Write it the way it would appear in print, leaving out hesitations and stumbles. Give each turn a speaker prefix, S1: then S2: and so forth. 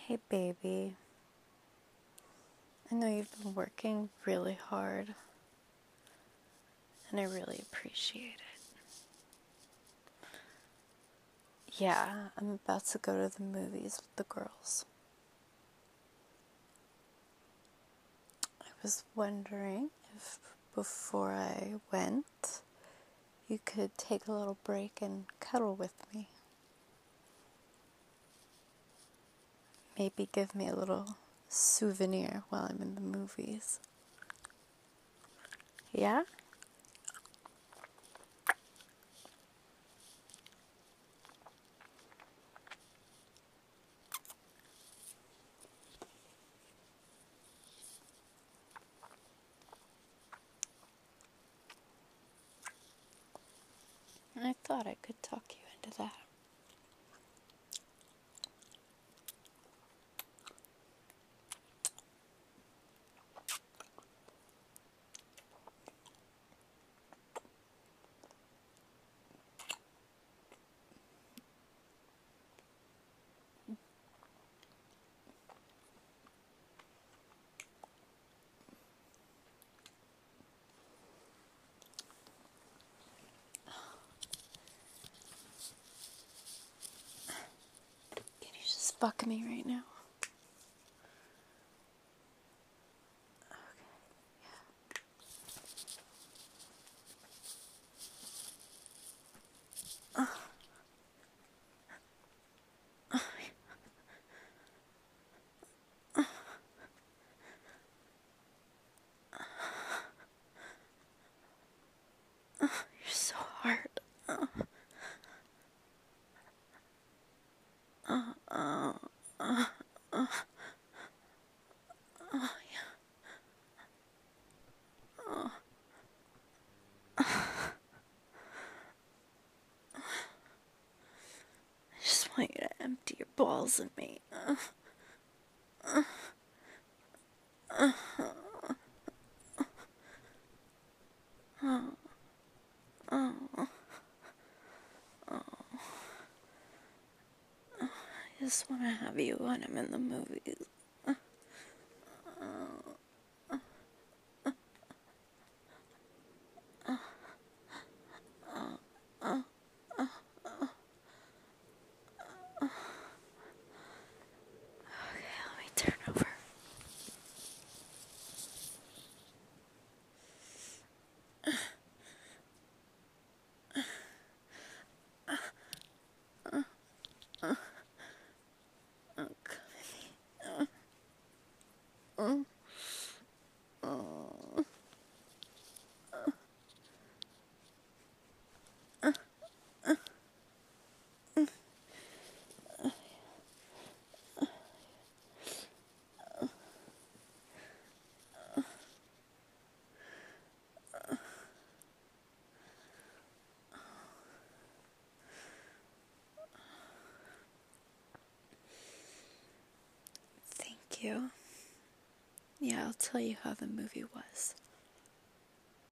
S1: Hey baby, I know you've been working really hard and I really appreciate it. Yeah, I'm about to go to the movies with the girls. I was wondering if before I went, you could take a little break and cuddle with me. Maybe give me a little souvenir while I'm in the movies. Yeah? I thought I could talk you into that. Can you just fuck me right now? You're so hard. I just want you to empty your balls in me. I just want to have you when I'm in the movies. Okay, let me turn over. Thank you. Yeah, I'll tell you how the movie was.